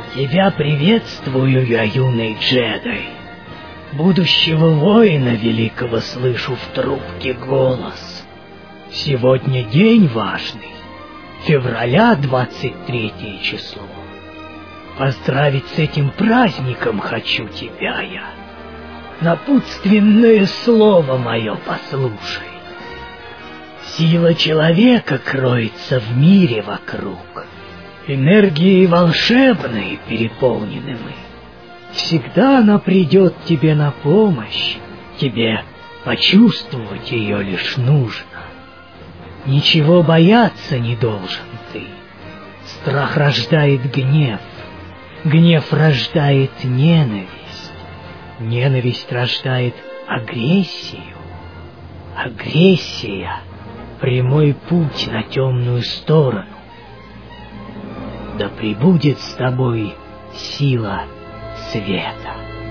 Тебя приветствую я, юный джедай. Будущего воина великого слышу в трубке голос. Сегодня день важный, февраля 23 число. Поздравить с этим праздником хочу тебя я. Напутственное слово мое послушай. Сила человека кроется в мире вокруг. Энергией волшебной переполнены мы. Всегда она придет тебе на помощь. Тебе почувствовать ее лишь нужно. Ничего бояться не должен ты. Страх рождает гнев. Гнев рождает ненависть. Ненависть рождает агрессию. Агрессия — прямой путь на темную сторону. Да пребудет с тобой сила света.